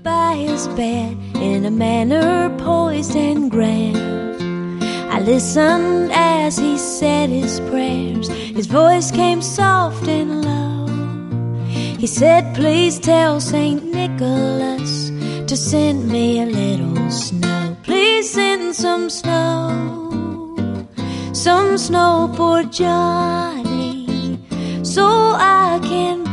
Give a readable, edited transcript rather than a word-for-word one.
by his bed in a manner poised and grand. I listened as he said his prayers. His voice came soft and low. He said, please tell St. Nicholas to send me a little snow. Please send some snow for Johnny, so I can